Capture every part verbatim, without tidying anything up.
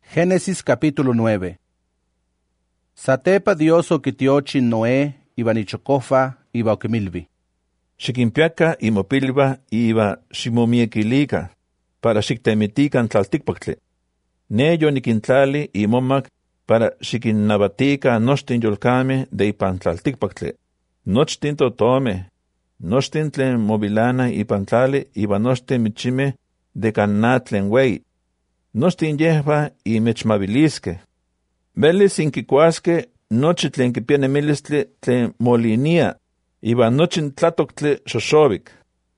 Génesis capítulo nueve. Satepa Dios okitiochi Noé, iba nichokofa, iba okimilvi. Xikimpiaka imopilva iba ximomiekilika, para xiktemitikan tlaltikpaktli. Ne yonikintlali imomak para xikinnabatika nochtin yolkame de ipan tlaltikpaktli. Nochtin totome, nochtin tlen mobilana ipan tlali iba nochtin michime de kannatlen wei. Nochtin yehva imechmabiliske. Velis inkikuaske nochi tlen kipia nemilistli tlen molinia, iba nochin tlatoctli xoxovik.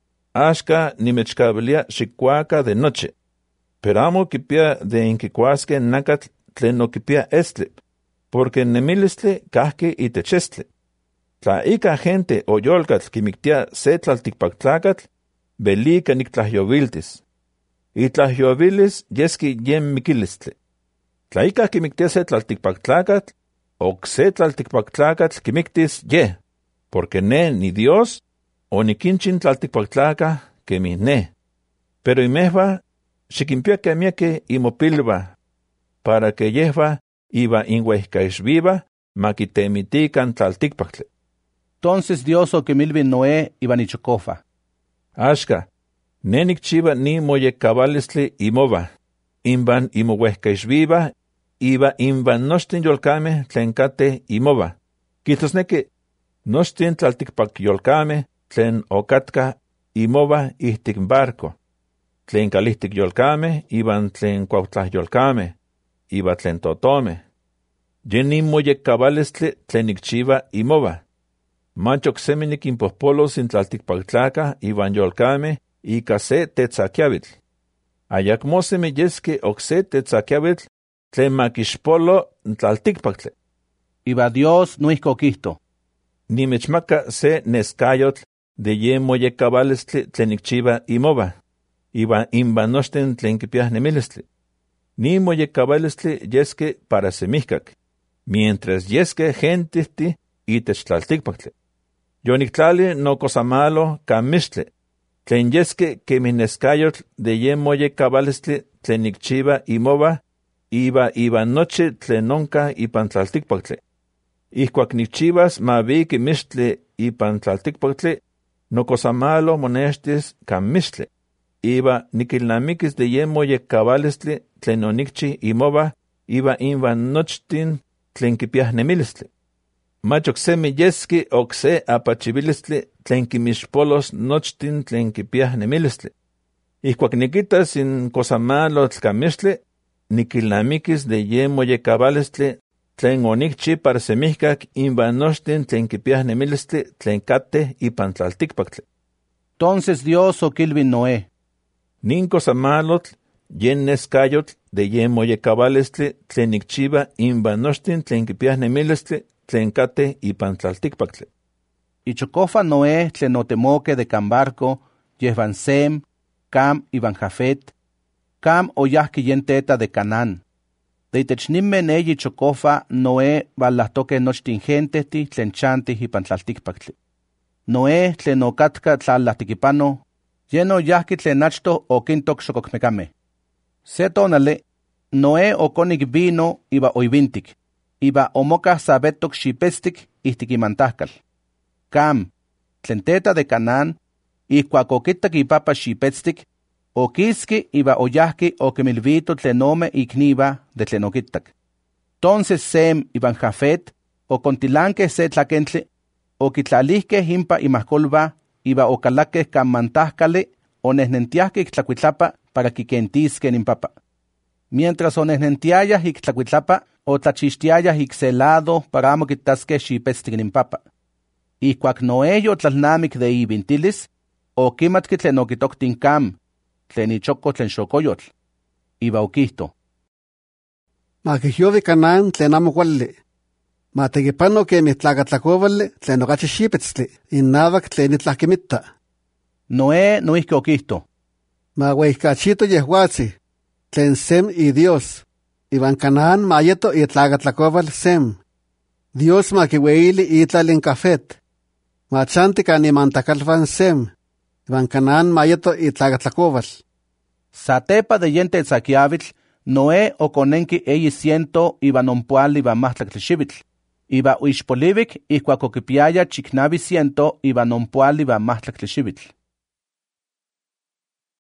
Ashka nimechkabilia xikuaka de noche. Pero amo kipia de inkikuaske nakatl tlen no kipia estli, porque nemilistli kahki itechestli. Tla ika gente o yolkatl kimiktia se tlaltikpaktlakatl, velika niktlajoviltis. Itlajyovilis yeski yen mikilistli. Tla ika kimiktia se tlaltikpaktlakatl, ok se tlaltikpaktlakatl kimiktis ye, porque ne ni Dios, o nikinchin tlaltikpaktlaka kemi ne. Pero imehva, xikimpiake mieke imopilva, para que yehva iba inhuehkaixviva makitemitikan tlaltikpaktli. Entonces Dios okimilvi Noé, iba nichokofa. Ashka, ne nikchiva ni moyekkabalistli imova, inban imohuehkaixviva, iba inban nochtin yolkame tlen kate imova. Kijtosneki, nochtin tlaltikpak yolkame tlen okatka imova ihtik barco, tlen kalihtik yolkame iban tlen kuautlah yolkame, iba tlen totome. Yen moyekkabalistli tlen nikchiva imova. Manchok semi nikinpohpolos in tlaltikpaktlaka iban yolkame ika se tetzakiavitl. Ayakmo semi yeske ok se tetzakiavitl tlen makixpolo tlaltikpaktli. Iba Dios nuihko okihto. Nimechmaka se neskayotl de yen moyekkabalistli tlen nikchiva imova, iba inban nochtin tlen kipiah nemilistli. Ni moyekkabalistli yeske para semihkak, mientras yeske gentihti itech tlaltikpaktli. Yoniktlali no kosamalo kamistli, tlen yeske kemi neskayotl de yen moyekkabalistli tlen nikchiva imova, iba iba nochi tlen nonka ipan tlaltikpaktli. Ihkuak nikchivas ma viki mistli ipan tlaltikpaktli, no kosamalo monestis kamistli. Iba nikilnamikis de yen moyekkabalistli tlen onikchi imova, iba inban nochtin tlen kipiah nemilistli. Mach oksemi yeski okse apachibilistli tlen kimixpolos nochtin tlen kipiah nemilistli. Ihkuak nikitas in kosamalo tkamistli, nikilnamikis de yen moyekkabalistli tlen onikchi para semihkak inban nochtin tlen kipiah nemilistli tlen kate ipan tlaltikpaktli. Entonces Dios okilvi Noé. Nin kosamalotl yen neskayotl de yen moyekkabalistli tlen nikchiva inban nochtin tlen kipiah nemilistli tlen kate ipan tlaltikpaktli. Ichokofa Noé tlen otemoke de kan barco, yehvan Sem, Cam iban Jafet. Cam oyahki yen teta de Canaán. De itech nimme neyi chokofa Noé valahtoke nochtin gentehti tlen chanti ipan tlaltikpaktli. Noé tlen okatka tlalahtikipano, yen oyahki tlen achto okintok xokokmekame. Se tonale, Noé okonik vino iba oivintik, iba omoka sabetok xipestik ihtik imantahkal. Cam, tlen teta de Canaán, ihkuak okitak ipapa xipestik, okiski iba oyahki okimilvito tlen ome ikniva de tlen okitak. Entonces Sem iban Jafet okontilanke se tlakentli, okitlalihke impa imahkolva, iba okalake kan mantahkali, onehnentiahke iktlakuitlapa para kikentisken impapa. Mientras onehnentiayah iktlakuitlapa, otlachixtiayah ik se lado para amo kitaske xipestik impapa. Ihkuak Noé yotlalnamik de ivintilis, okimatki tlen okitoktin Cam, tlen ichoko tlen xokoyotl. Iba okihto. Makihyovi Canaán tlen amo kuali. Matekipano kemi tlakatlakovali tlen okachi xipetstli, innavak tlen itlahkimitta. Noé noihki okihto. Mauehkachito yehuatzi, tlen Sem y Dios. Iban Canaán mayeto itlakatlakoval Sem. Dios makiweili itlalin Jafet. Machanti kanimantakalvan Sem. Iban Canaán mayeto itlakatlakoval. Satepa de yen tetzakiavitl, Noé okonenki eyi ciento iban ompuali iban mahtlactli xivitl. Iba uixpolivic ihcuac oquipiaya chicnavi ciento iban ompuali iban mahtlactli xivitl.